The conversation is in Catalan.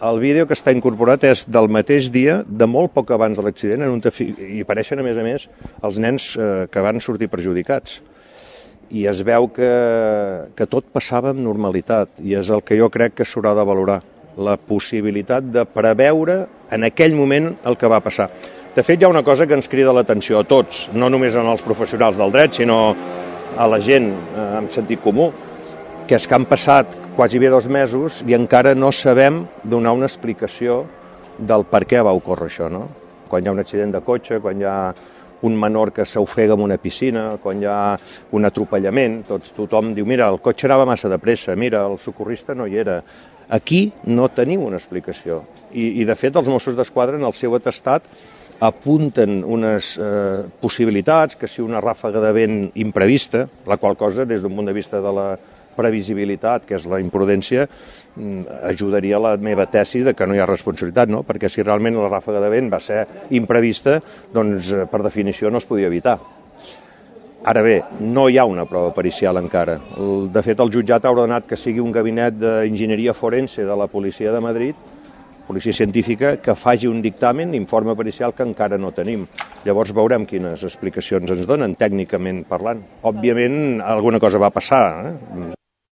El vídeo que està incorporat és del mateix dia, de molt poc abans de l'accident, i apareixen, a més, els nens que van sortir perjudicats. I es veu que tot passava amb normalitat, i és el que jo crec que s'haurà de valorar, la possibilitat de preveure en aquell moment el que va passar. De fet, hi ha una cosa que ens crida l'atenció a tots, no només als professionals del dret, sinó a la gent amb sentit comú, que és que han passat quasi bé 2 mesos i encara no sabem donar una explicació del per què va ocórrer això, no? Quan hi ha un accident de cotxe, quan hi ha un menor que s'ofega en una piscina, quan hi ha un atropellament, tothom diu, mira, el cotxe anava massa de pressa, mira, el socorrista no hi era. Aquí no tenim una explicació. I de fet, els Mossos d'Esquadra, en el seu atestat, apunten unes possibilitats, que si una ràfaga de vent imprevista, la qual cosa, des d'un punt de vista de la previsibilitat, que és la imprudència, ajudaria a la meva tesi de que no hi ha responsabilitat, no? Perquè si realment la ràfaga de vent va ser imprevista, doncs per definició no es podia evitar. Ara bé, no hi ha una prova pericial encara. De fet, el jutjat ha ordenat que sigui un gabinet d'enginyeria forense de la policia de Madrid, policia científica, que faci un dictamen, informe pericial, que encara no tenim. Llavors veurem quines explicacions ens donen, tècnicament parlant. Òbviament, alguna cosa va passar,